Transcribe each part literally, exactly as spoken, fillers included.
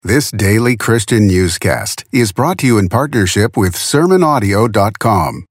This daily Christian newscast is brought to you in partnership with sermon audio dot com.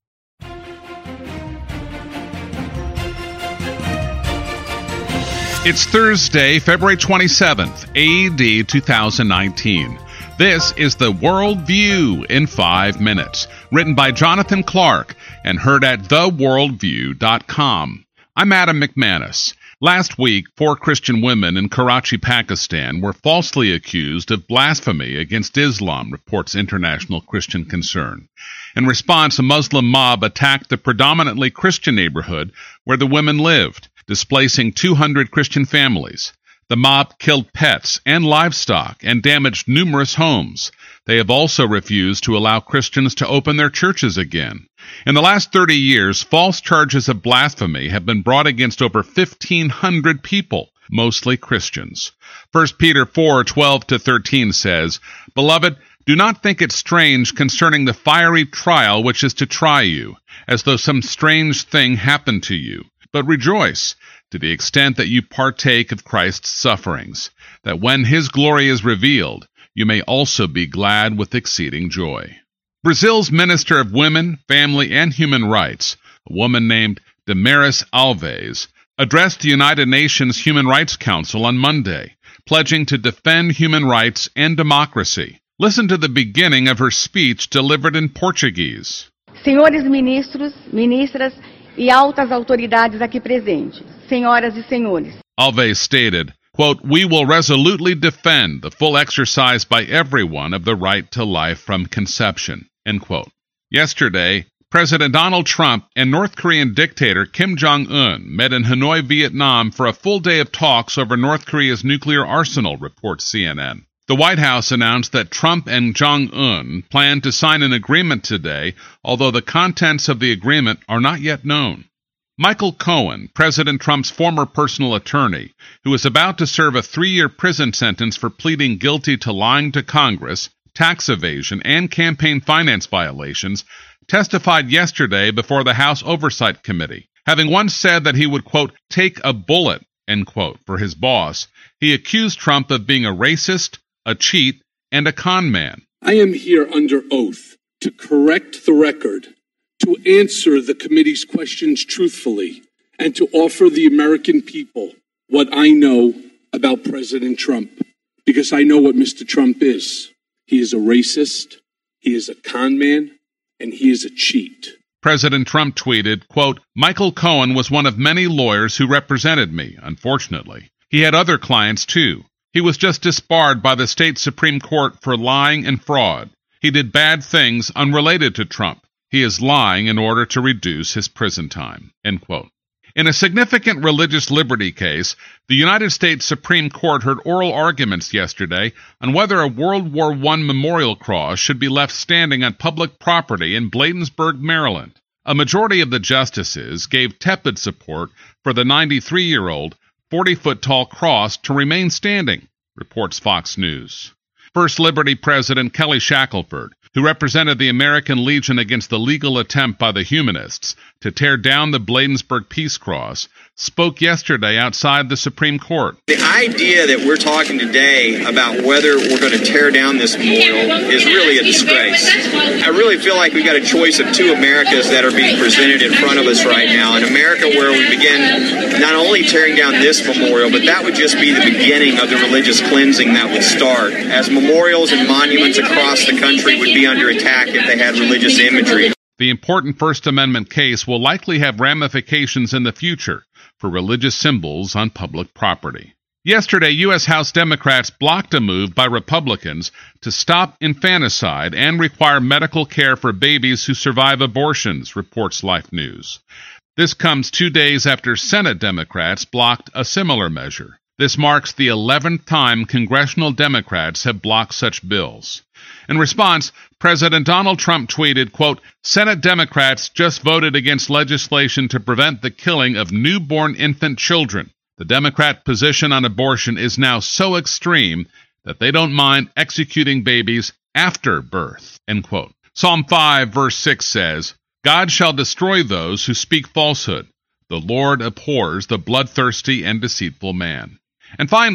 It's Thursday, February twenty-seventh, A D two thousand nineteen. This is the World View in five minutes, written by Jonathan Clark and heard at the world view dot com. I'm Adam McManus. Last week, four Christian women in Karachi, Pakistan, were falsely accused of blasphemy against Islam, reports International Christian Concern. In response, a Muslim mob attacked the predominantly Christian neighborhood where the women lived, displacing two hundred Christian families. The mob killed pets and livestock and damaged numerous homes. They have also refused to allow Christians to open their churches again. In the last thirty years, false charges of blasphemy have been brought against over fifteen hundred people, mostly Christians. First Peter four, twelve to thirteen says, "Beloved, do not think it strange concerning the fiery trial which is to try you, as though some strange thing happened to you. But rejoice, to the extent that you partake of Christ's sufferings, that when his glory is revealed, you may also be glad with exceeding joy." Brazil's Minister of Women, Family, and Human Rights, a woman named Damaris Alves, addressed the United Nations Human Rights Council on Monday, pledging to defend human rights and democracy. Listen to the beginning of her speech delivered in Portuguese. Senhores ministros, ministras e altas autoridades aqui presentes, senhoras e senhores. Alves stated, quote, "We will resolutely defend the full exercise by everyone of the right to life from conception," end quote. Yesterday, President Donald Trump and North Korean dictator Kim Jong-un met in Hanoi, Vietnam for a full day of talks over North Korea's nuclear arsenal, reports C N N. The White House announced that Trump and Jong-un plan to sign an agreement today, although the contents of the agreement are not yet known. Michael Cohen, President Trump's former personal attorney, who is about to serve a three-year prison sentence for pleading guilty to lying to Congress, tax evasion, and campaign finance violations, testified yesterday before the House Oversight Committee. Having once said that he would, quote, take a bullet, end quote, for his boss, he accused Trump of being a racist, a cheat, and a con man. I am here under oath to correct the record, to answer the committee's questions truthfully, and to offer the American people what I know about President Trump. Because I know what Mister Trump is. He is a racist, he is a con man, and he is a cheat. President Trump tweeted, quote, "Michael Cohen was one of many lawyers who represented me, unfortunately. He had other clients too. He was just disbarred by the state Supreme Court for lying and fraud. He did bad things unrelated to Trump. He is lying in order to reduce his prison time," end quote. In a significant religious liberty case, the United States Supreme Court heard oral arguments yesterday on whether a World War One memorial cross should be left standing on public property in Bladensburg, Maryland. A majority of the justices gave tepid support for the ninety-three-year-old, forty-foot-tall cross to remain standing, reports Fox News. First Liberty President Kelly Shackelford, who represented the American Legion against the legal attempt by the humanists to tear down the Bladensburg Peace Cross, spoke yesterday outside the Supreme Court. The idea that we're talking today about whether we're going to tear down this memorial is really a disgrace. I really feel like we've got a choice of two Americas that are being presented in front of us right now. An America where we begin not only tearing down this memorial, but that would just be the beginning of the religious cleansing that would start, as memorials and monuments across the country would be under attack if they had religious imagery. The important First Amendment case will likely have ramifications in the future for religious symbols on public property. Yesterday, U S House Democrats blocked a move by Republicans to stop infanticide and require medical care for babies who survive abortions, reports Life News. This comes two days after Senate Democrats blocked a similar measure. This marks the eleventh time congressional Democrats have blocked such bills. In response, President Donald Trump tweeted, quote, "Senate Democrats just voted against legislation to prevent the killing of newborn infant children. The Democrat position on abortion is now so extreme that they don't mind executing babies after birth," end quote. Psalm five, verse six says, "God shall destroy those who speak falsehood. The Lord abhors the bloodthirsty and deceitful man." And finally,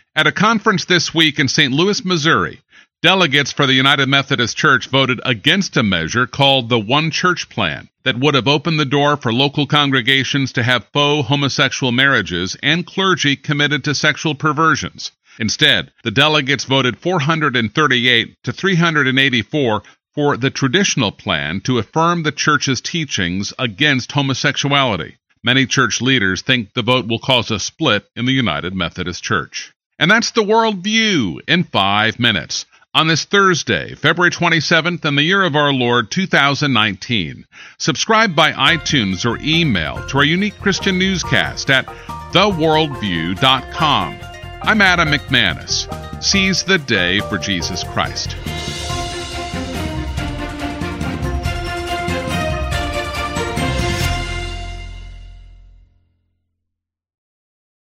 At a conference this week in Saint Louis, Missouri, delegates for the United Methodist Church voted against a measure called the One Church Plan that would have opened the door for local congregations to have faux homosexual marriages and clergy committed to sexual perversions. Instead, the delegates voted four hundred thirty-eight to three hundred eighty-four for the traditional plan to affirm the church's teachings against homosexuality. Many church leaders think the vote will cause a split in the United Methodist Church. And that's the World View in five minutes. On this Thursday, February twenty-seventh, in the year of our Lord, two thousand nineteen. Subscribe by iTunes or email to our unique Christian newscast at the world view dot com. I'm Adam McManus. Seize the day for Jesus Christ.